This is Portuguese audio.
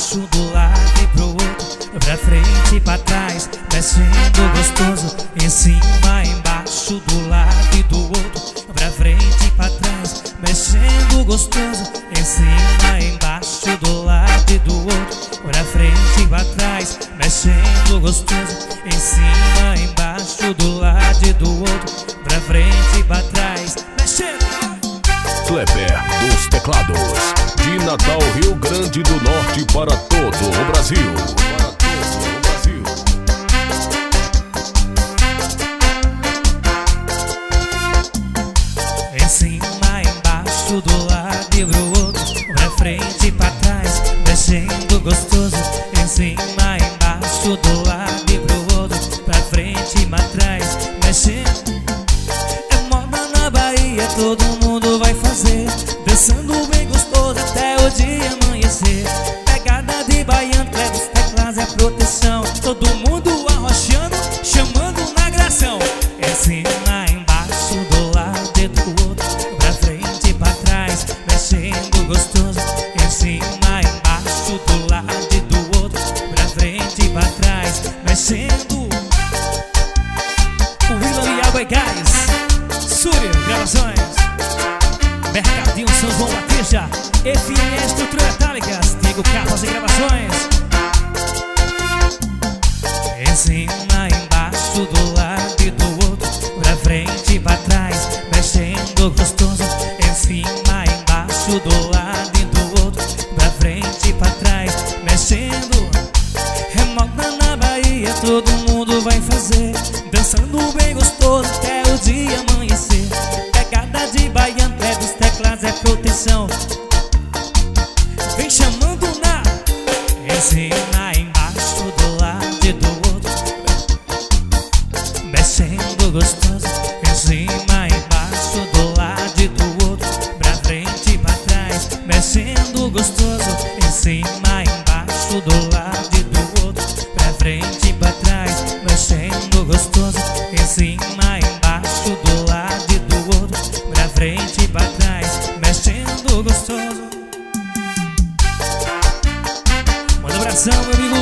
embaixo, do lado e pro outro, pra frente e pra trás, mexendo gostoso. Em cima, embaixo, do lado e do outro, pra frente e pra trás, mexendo gostoso. Em cima, embaixo, do lado e do outro, pra frente e pra trás, mexendo gostoso. Em cima, embaixo, do lado e do outro, pra frente e pra trás, mexendo. Kleber dos Teclados, de Natal, Rio Grande do Norte, para todo o Brasil. Em cima, embaixo, do lado e pro outro, pra frente e pra trás, mexendo gostoso. Em cima, embaixo, do lado e pro outro, pra frente e pra trás, mexendo. É moda na Bahia, todo mundo vai fazer, dançando bem gostoso até o dia amanhecer. Pegada de baiano, Kleber dos Teclados é proteção. Todo mundo arrochando, chamando na gração. Em cima, embaixo, do lado e do outro, pra frente e pra trás, mexendo gostoso. Em cima, embaixo, do lado e do outro, pra frente e pra trás, mexendo. Willam e Água e Gás, Súria Gravações, Mercadinho São João Batista, FM Estrutura Metálicas, Diego Carlos e Gravações. Em cima, embaixo, do lado e do outro, pra frente e pra trás, mexendo gostoso. Em cima, embaixo, do lado e do outro, pra frente e pra trás, mexendo. É moda na Bahia, todo mundo vai fazer, dançando bem gostoso até o dia amanhecer. Pegada de baiano, Kleber dos Teclados é proteção. Vem chamando na. Em cima, embaixo, do lado e do outro, mexendo gostoso. Em cima, embaixo, do lado e do outro, pra frente e pra trás, mexendo gostoso. Em cima, embaixo, do lado e do outro, pra frente e pra trás, mexendo gostoso. Em cima, embaixo, do lado e do outro, pra frente e pra trás, mexendo gostoso. Manda um abração, meu amigo